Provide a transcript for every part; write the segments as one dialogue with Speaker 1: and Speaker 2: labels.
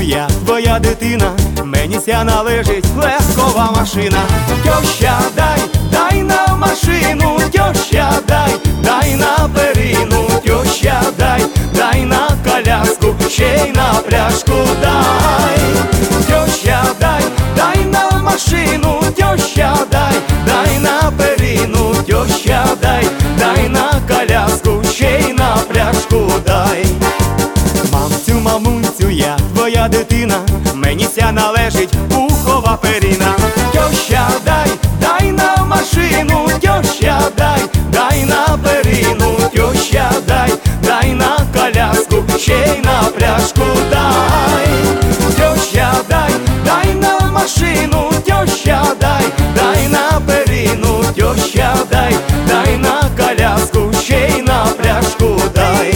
Speaker 1: я твоя дитина, мені ся належить легкова машина. Тьоща, дай на машину, тьоща, дай на перину, тьоща, дай на коляску, ще й на пряжку дай. Тьоща, дай на машину, тьоща, дай на перину, тьоща, дай на коляску, ще й на пряжку дай. Мамцю, мамунцю, я твоя дитина, мені ся належить пухова перина. Тьоща, дай на машину, тьоща, дай на перину, тьоща, дай на коляску, ще й на пряжку дай. Тьоща, дай на машину, тьоща, дай на перину, тьоща, дай на коляску, ще й на пряжку дай.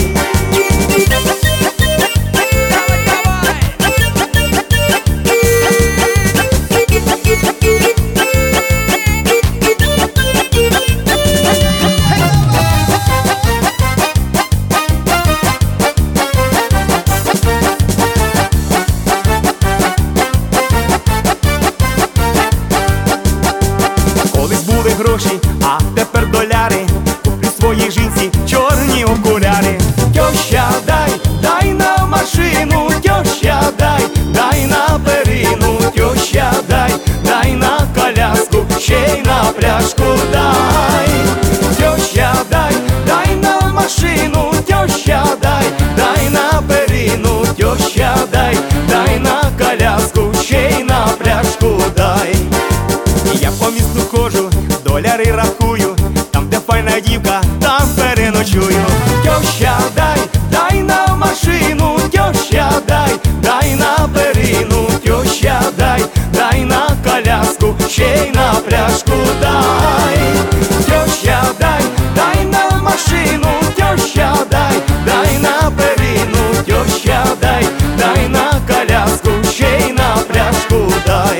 Speaker 1: Гроші, а тепер доляри, куплю своїй жінці чорні окуляри. Тьоща, дай на машину, тьоща, дай на перину, тьоща, дай на коляску, ще й на пряжку дай. Тьоща, дай на машину, тьоща, дай на перину, тьоща, дай на коляску, ще й на пряжку дай. Я по місту ходжу, доляри рахую, там, де файна дівка, там переночую. Тьоща, дай на машину, тьоща, дай на перину, тьоща, дай на коляску, ще й на пряжку дай. Тьоща, дай на машину, тьоща, дай на перину, тьоща, дай на коляску, ще й на пряжку дай.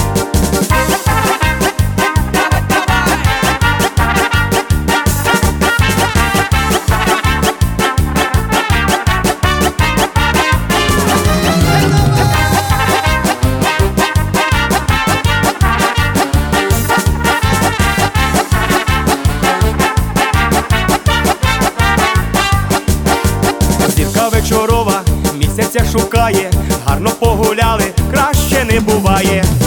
Speaker 1: Зірка вечорова місяця шукає, гарно погуляли, краще не буває.